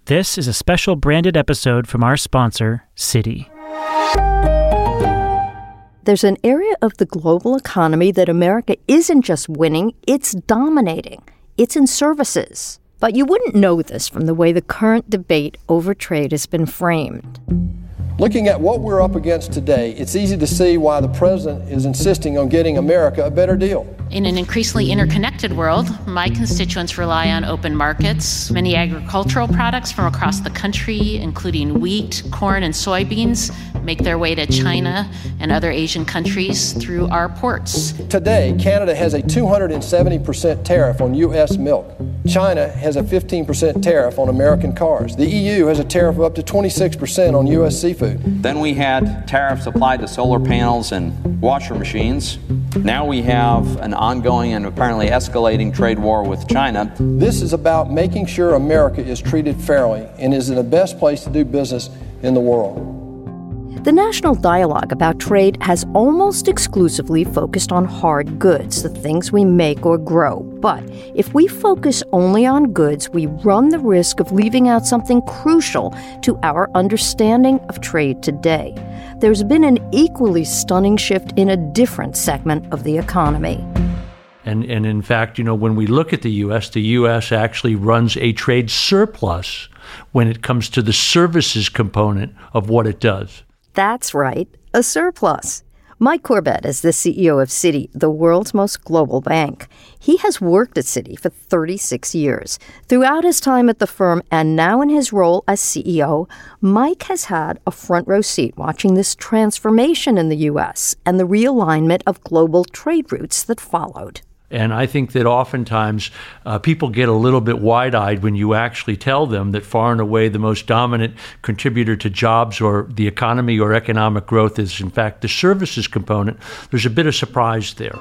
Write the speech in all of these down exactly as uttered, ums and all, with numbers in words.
This is a special branded episode from our sponsor, Citi. There's an area of the global economy that America isn't just winning, it's dominating. It's in services. But you wouldn't know this from the way the current debate over trade has been framed. Looking at what we're up against today, it's easy to see why the president is insisting on getting America a better deal. In an increasingly interconnected world, my constituents rely on open markets. Many agricultural products from across the country, including wheat, corn, and soybeans, make their way to China and other Asian countries through our ports. Today, Canada has a two hundred seventy percent tariff on U S milk. China has a fifteen percent tariff on American cars. The E U has a tariff of up to twenty-six percent on U S seafood. Then we had tariffs applied to solar panels and washer machines. Now we have an ongoing and apparently escalating trade war with China. This is about making sure America is treated fairly and is in the best place to do business in the world. The national dialogue about trade has almost exclusively focused on hard goods, the things we make or grow. But if we focus only on goods, we run the risk of leaving out something crucial to our understanding of trade today. There's been an equally stunning shift in a different segment of the economy. And, and in fact, you know, when we look at the U S, the U S actually runs a trade surplus when it comes to the services component of what it does. That's right, a surplus. Mike Corbett is the C E O of Citi, the world's most global bank. He has worked at Citi for thirty-six years. Throughout his time at the firm and now in his role as C E O, Mike has had a front row seat watching this transformation in the U S and the realignment of global trade routes that followed. And I think that oftentimes uh, people get a little bit wide-eyed when you actually tell them that far and away the most dominant contributor to jobs or the economy or economic growth is, in fact, the services component. There's a bit of surprise there.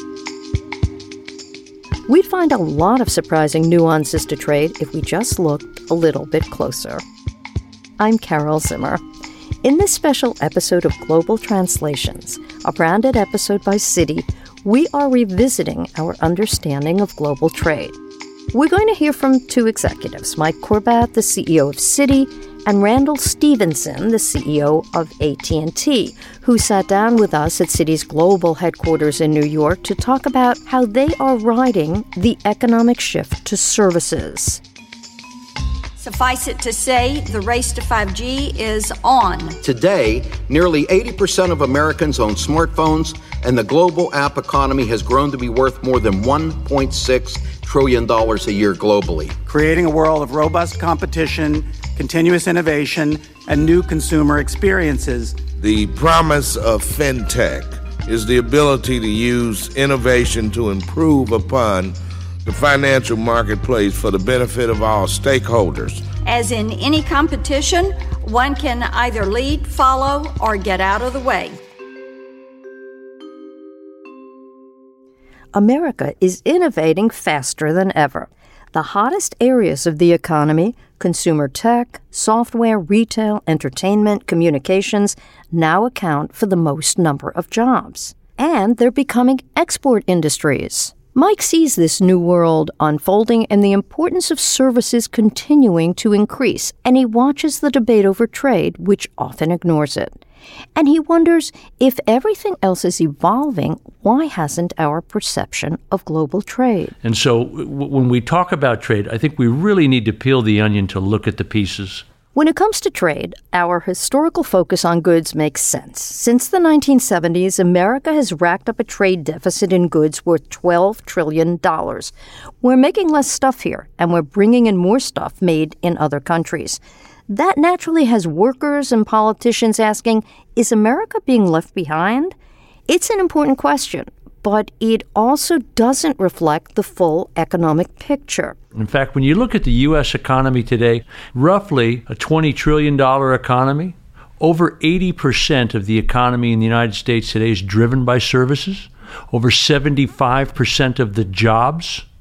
We'd find a lot of surprising nuances to trade if we just looked a little bit closer. I'm Carol Zimmer. In this special episode of Global Translations, a branded episode by Citi, we are revisiting our understanding of global trade. We're going to hear from two executives, Mike Corbett, the C E O of Citi, and Randall Stephenson, the C E O of A T and T, who sat down with us at Citi's global headquarters in New York to talk about how they are riding the economic shift to services. Suffice it to say, the race to five G is on. Today, nearly eighty percent of Americans own smartphones, and the global app economy has grown to be worth more than one point six trillion dollars a year globally. Creating a world of robust competition, continuous innovation, and new consumer experiences. The promise of fintech is the ability to use innovation to improve upon the financial marketplace for the benefit of all stakeholders. As in any competition, one can either lead, follow, or get out of the way. America is innovating faster than ever. The hottest areas of the economy, consumer tech, software, retail, entertainment, communications, now account for the most number of jobs. And they're becoming export industries. Mike sees this new world unfolding and the importance of services continuing to increase, and he watches the debate over trade, which often ignores it. And he wonders, if everything else is evolving, why hasn't our perception of global trade? And so w- when we talk about trade, I think we really need to peel the onion to look at the pieces. When it comes to trade, our historical focus on goods makes sense. Since the nineteen seventies, America has racked up a trade deficit in goods worth twelve trillion dollars. We're making less stuff here, and we're bringing in more stuff made in other countries. That naturally has workers and politicians asking, is America being left behind? It's an important question, but it also doesn't reflect the full economic picture. In fact, when you look at the U S economy today, roughly a twenty trillion dollars economy, over eighty percent of the economy in the United States today is driven by services. Over seventy-five percent of the jobs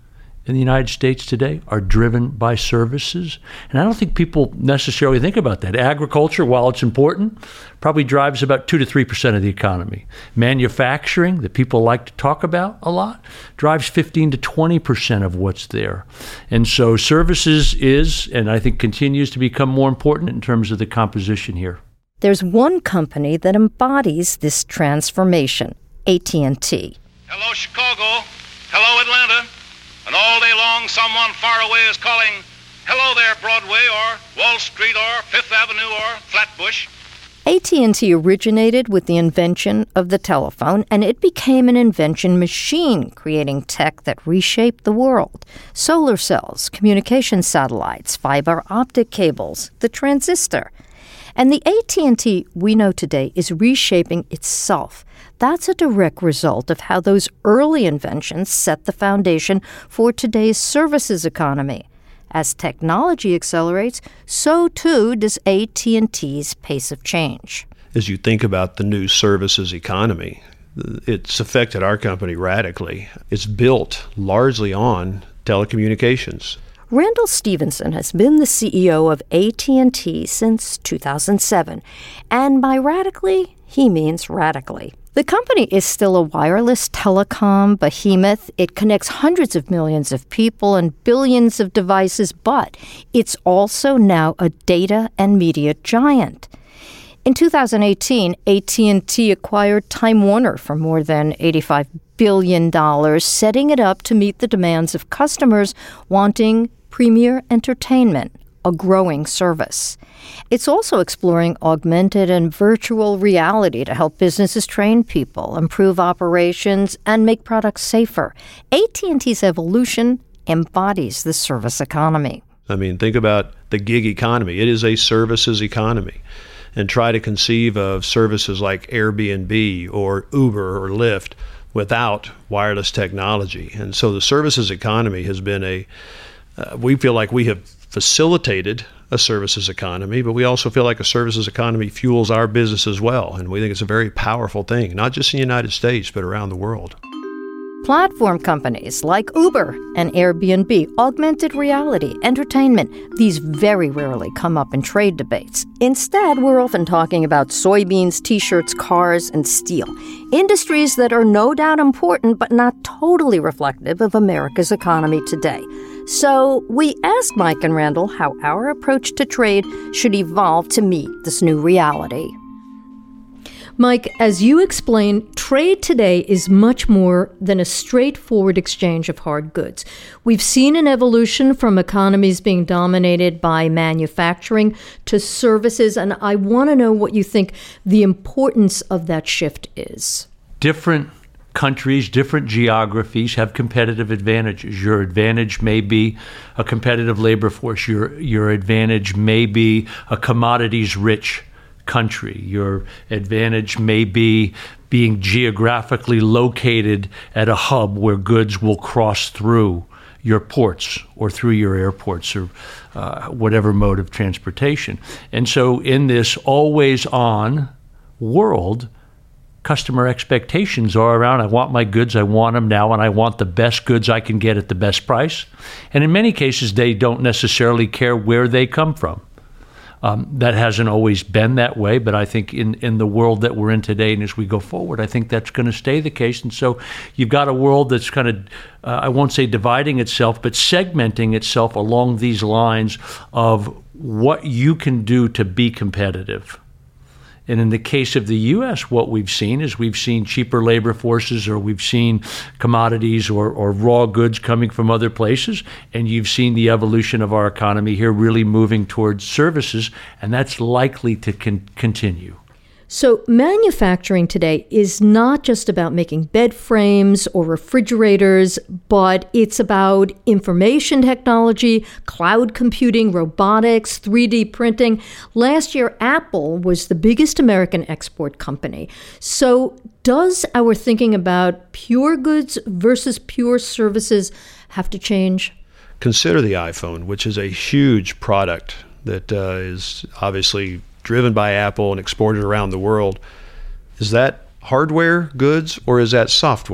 in the United States today are driven by services. And I don't think people necessarily think about that. Agriculture, while it's important, probably drives about two to three percent of the economy. Manufacturing, that people like to talk about a lot, drives fifteen to twenty percent of what's there. And so services is, and I think continues to become more important in terms of the composition here. There's one company that embodies this transformation, A T and T. Hello, Chicago. Hello, Atlanta. And all day long, someone far away is calling, hello there, Broadway, or Wall Street, or Fifth Avenue, or Flatbush. A T and T originated with the invention of the telephone, and it became an invention machine, creating tech that reshaped the world. Solar cells, communication satellites, fiber optic cables, the transistor. And the A T and T we know today is reshaping itself. That's a direct result of how those early inventions set the foundation for today's services economy. As technology accelerates, so too does A T and T's pace of change. As you think about the new services economy, it's affected our company radically. It's built largely on telecommunications. Randall Stevenson has been the C E O of A T and T since two thousand seven, and by radically, he means radically. The company is still a wireless telecom behemoth. It connects hundreds of millions of people and billions of devices, but it's also now a data and media giant. In two thousand eighteen, A T and T acquired Time Warner for more than eighty-five billion dollars, setting it up to meet the demands of customers wanting premier entertainment, a growing service. It's also exploring augmented and virtual reality to help businesses train people, improve operations, and make products safer. A T and T's evolution embodies the service economy. I mean, think about the gig economy. It is a services economy. And try to conceive of services like Airbnb or Uber or Lyft without wireless technology. And so the services economy has been a, uh, we feel like we have facilitated a services economy, but we also feel like a services economy fuels our business as well. And we think it's a very powerful thing, not just in the United States, but around the world. Platform companies like Uber and Airbnb, augmented reality, entertainment, these very rarely come up in trade debates. Instead, we're often talking about soybeans, T-shirts, cars, and steel, industries that are no doubt important but not totally reflective of America's economy today. So we asked Mike and Randall how our approach to trade should evolve to meet this new reality. Mike, as you explained, trade today is much more than a straightforward exchange of hard goods. We've seen an evolution from economies being dominated by manufacturing to services, and I want to know what you think the importance of that shift is. Different countries, different geographies have competitive advantages. Your advantage may be a competitive labor force. Your, your advantage may be a commodities-rich country. Your advantage may be being geographically located at a hub where goods will cross through your ports or through your airports or uh, whatever mode of transportation. And so in this always-on world, customer expectations are around, I want my goods, I want them now, and I want the best goods I can get at the best price. And in many cases, they don't necessarily care where they come from. Um, that hasn't always been that way, but I think in, in the world that we're in today and as we go forward, I think that's going to stay the case. And so you've got a world that's kind of, uh, I won't say dividing itself, but segmenting itself along these lines of what you can do to be competitive. And in the case of the U S, what we've seen is we've seen cheaper labor forces, or we've seen commodities or, or raw goods coming from other places, and you've seen the evolution of our economy here really moving towards services, and that's likely to con- continue. So manufacturing today is not just about making bed frames or refrigerators, but it's about information technology, cloud computing, robotics, three D printing. Last year, Apple was the biggest American export company. So does our thinking about pure goods versus pure services have to change? Consider the iPhone, which is a huge product that uh, is obviously driven by Apple and exported around the world. Is that hardware goods or is that software?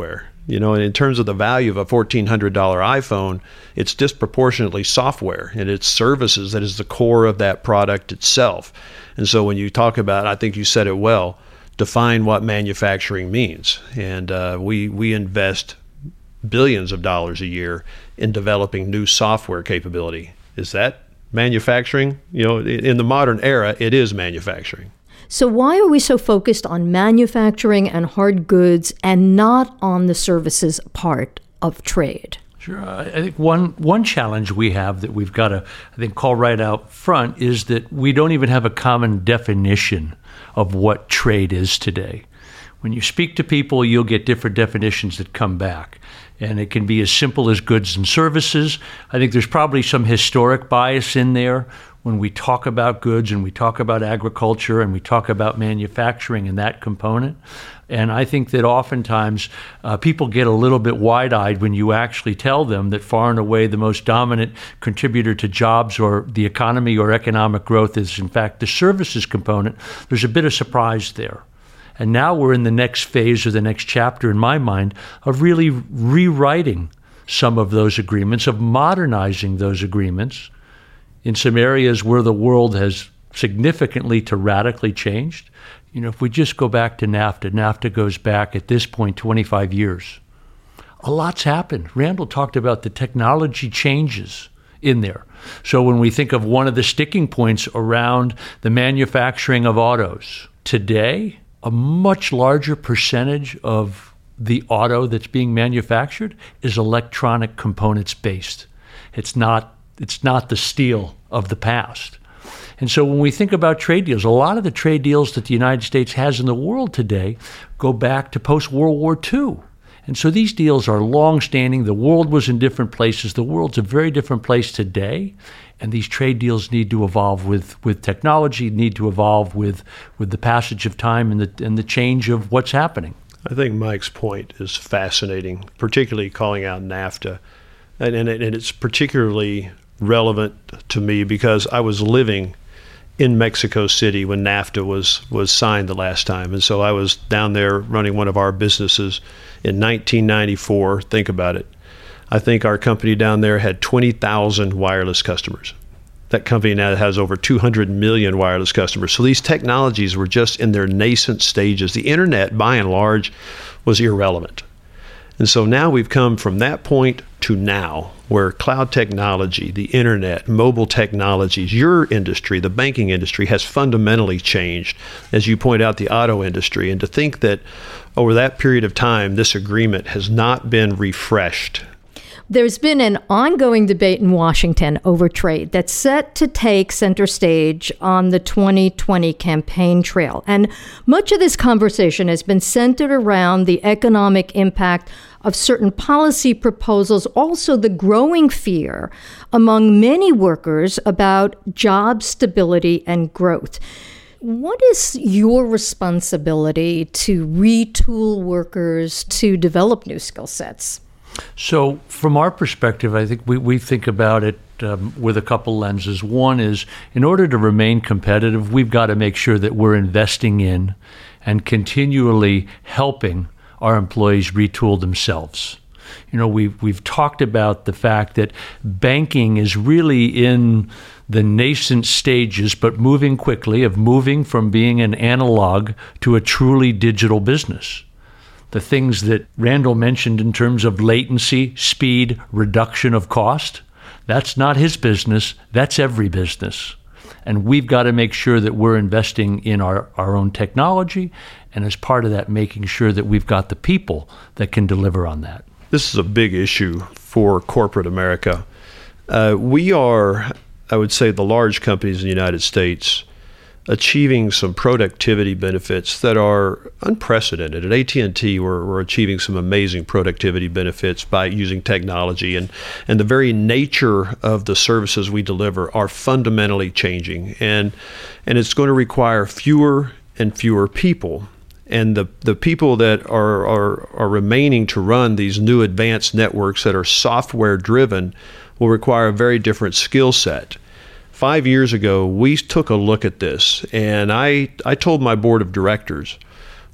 You know, and in terms of the value of a fourteen hundred dollars iPhone, it's disproportionately software and it's services that is the core of that product itself. And so when you talk about, I think you said it well, define what manufacturing means. And uh, we we invest billions of dollars a year in developing new software capability. Is that manufacturing? You know, in the modern era, it is manufacturing. So why are we so focused on manufacturing and hard goods and not on the services part of trade? Sure. I think one one challenge we have that we've got to, I think, call right out front is that we don't even have a common definition of what trade is today. When you speak to people, you'll get different definitions that come back. And it can be as simple as goods and services. I think there's probably some historic bias in there when we talk about goods and we talk about agriculture and we talk about manufacturing and that component. And I think that oftentimes uh, people get a little bit wide-eyed when you actually tell them that far and away the most dominant contributor to jobs or the economy or economic growth is, in fact, the services component. There's a bit of surprise there. And now we're in the next phase or the next chapter, in my mind, of really rewriting some of those agreements, of modernizing those agreements in some areas where the world has significantly to radically changed. You know, if we just go back to NAFTA, NAFTA goes back at this point twenty-five years. A lot's happened. Randall talked about the technology changes in there. So when we think of one of the sticking points around the manufacturing of autos, today, a much larger percentage of the auto that's being manufactured is electronic components based. It's not it's not the steel of the past. And so when we think about trade deals, a lot of the trade deals that the United States has in the world today go back to post-World War Two. And so these deals are long-standing. The world was in different places. The world's a very different place today. And these trade deals need to evolve with, with technology, need to evolve with, with the passage of time and the, and the change of what's happening. I think Mike's point is fascinating, particularly calling out NAFTA. And, and, it, and it's particularly relevant to me because I was living in Mexico City when NAFTA was, was signed the last time. And so I was down there running one of our businesses in nineteen ninety-four. Think about it. I think our company down there had twenty thousand wireless customers. That company now has over two hundred million wireless customers. So these technologies were just in their nascent stages. The internet, by and large, was irrelevant. And so now we've come from that point to now, where cloud technology, the internet, mobile technologies, your industry, the banking industry, has fundamentally changed. As you point out, the auto industry. And to think that over that period of time, this agreement has not been refreshed. There's been an ongoing debate in Washington over trade that's set to take center stage on the twenty twenty campaign trail. And much of this conversation has been centered around the economic impact of certain policy proposals, also the growing fear among many workers about job stability and growth. What is your responsibility to retool workers to develop new skill sets? So from our perspective, I think we, we think about it um, with a couple lenses. One is, in order to remain competitive, we've got to make sure that we're investing in and continually helping our employees retool themselves. You know, we've, we've talked about the fact that banking is really in the nascent stages, but moving quickly, of moving from being an analog to a truly digital business. The things that Randall mentioned in terms of latency, speed, reduction of cost, that's not his business, that's every business. And we've got to make sure that we're investing in our, our own technology, and as part of that, making sure that we've got the people that can deliver on that. This is a big issue for corporate America. Uh, we are, I would say, the large companies in the United States achieving some productivity benefits that are unprecedented. At A T and T, we're, we're achieving some amazing productivity benefits by using technology, and, and the very nature of the services we deliver are fundamentally changing. And, and it's going to require fewer and fewer people. And the, the people that are, are, are remaining to run these new advanced networks that are software driven will require a very different skill set. Five years ago, we took a look at this, and I, I told my board of directors,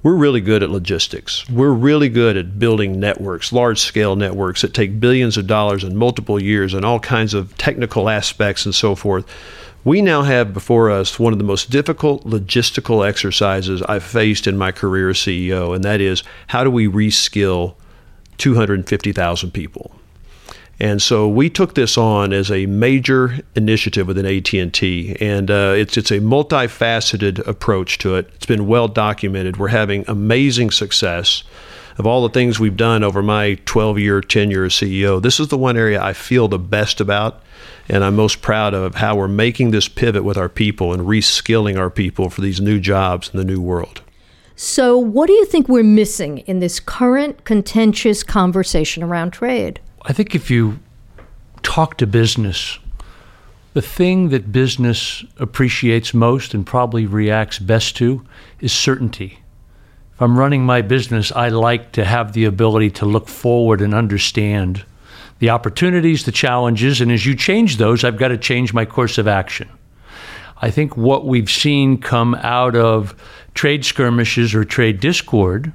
we're really good at logistics. We're really good at building networks, large-scale networks that take billions of dollars in multiple years and all kinds of technical aspects and so forth. We now have before us one of the most difficult logistical exercises I've faced in my career as C E O, and that is, how do we reskill two hundred fifty thousand people? And so we took this on as a major initiative within A T and T, and uh, it's it's a multifaceted approach to it. It's been well documented. We're having amazing success. Of all the things we've done over my twelve-year tenure as C E O, this is the one area I feel the best about, and I'm most proud of how we're making this pivot with our people and reskilling our people for these new jobs in the new world. So what do you think we're missing in this current contentious conversation around trade? I think if you talk to business, the thing that business appreciates most and probably reacts best to is certainty. If I'm running my business, I like to have the ability to look forward and understand the opportunities, the challenges, and as you change those, I've got to change my course of action. I think what we've seen come out of trade skirmishes or trade discord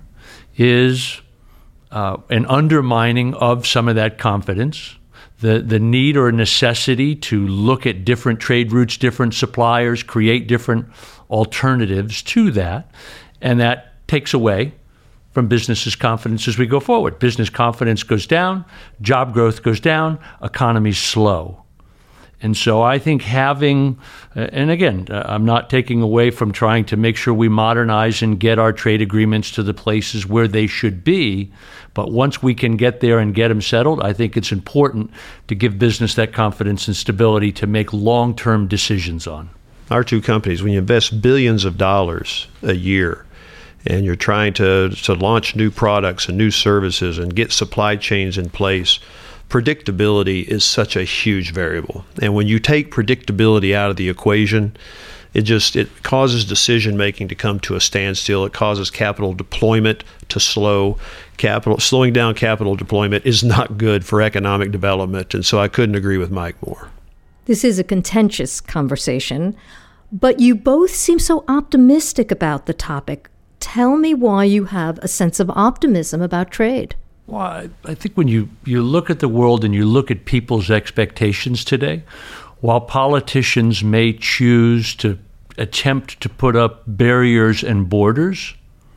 is Uh, an undermining of some of that confidence, the the need or necessity to look at different trade routes, different suppliers, create different alternatives to that, and that takes away from business's confidence as we go forward. Business confidence goes down, job growth goes down, economy's slow. And so I think having, uh, and again, uh, I'm not taking away from trying to make sure we modernize and get our trade agreements to the places where they should be, but once we can get there and get them settled, I think it's important to give business that confidence and stability to make long-term decisions on. Our two companies, when you invest billions of dollars a year and you're trying to, to launch new products and new services and get supply chains in place, predictability is such a huge variable. And when you take predictability out of the equation, it just it causes decision making to come to a standstill. It causes capital deployment to slow. Capital slowing down capital deployment is not good for economic development. And so I couldn't agree with Mike more. This is a contentious conversation, but you both seem so optimistic about the topic. Tell me why you have a sense of optimism about trade. Well, I, I think when you, you look at the world and you look at people's expectations today, while politicians may choose to attempt to put up barriers and borders,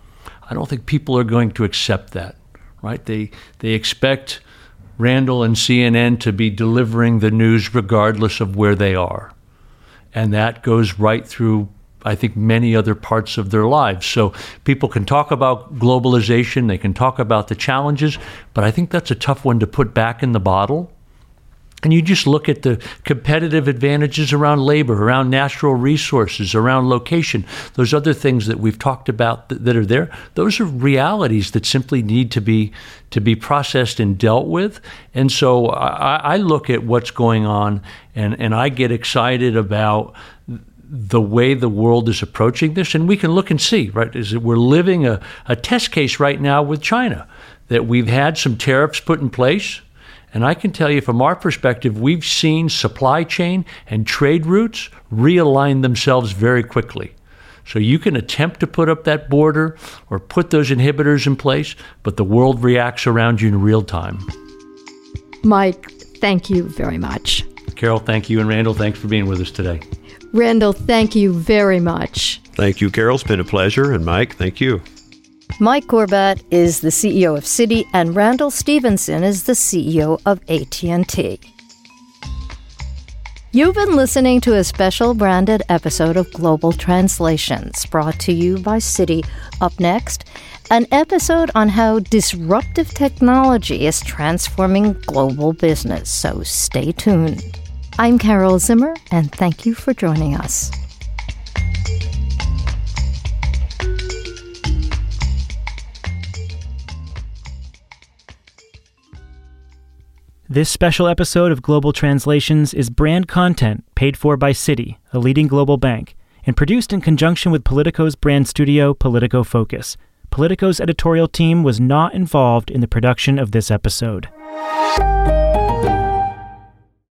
I don't think people are going to accept that, right? They they expect Randall and C N N to be delivering the news regardless of where they are. And that goes right through, I think, many other parts of their lives. So people can talk about globalization, they can talk about the challenges, but I think that's a tough one to put back in the bottle. And you just look at the competitive advantages around labor, around natural resources, around location, those other things that we've talked about that, that are there. Those are realities that simply need to be to be processed and dealt with. And so I, I look at what's going on and, and I get excited about the way the world is approaching this. And we can look and see, right, is that we're living a, a test case right now with China, that we've had some tariffs put in place. And I can tell you from our perspective, we've seen supply chain and trade routes realign themselves very quickly. So you can attempt to put up that border or put those inhibitors in place, but the world reacts around you in real time. Mike, thank you very much. Carol, thank you. And Randall, thanks for being with us today. Randall, thank you very much. Thank you, Carol. It's been a pleasure. And Mike, thank you. Mike Corbat is the C E O of Citi, and Randall Stephenson is the C E O of A T and T. You've been listening to a special branded episode of Global Translations, brought to you by Citi. Up next, an episode on how disruptive technology is transforming global business, so stay tuned. I'm Carol Zimmer, and thank you for joining us. This special episode of Global Translations is brand content paid for by Citi, a leading global bank, and produced in conjunction with Politico's brand studio, Politico Focus. Politico's editorial team was not involved in the production of this episode.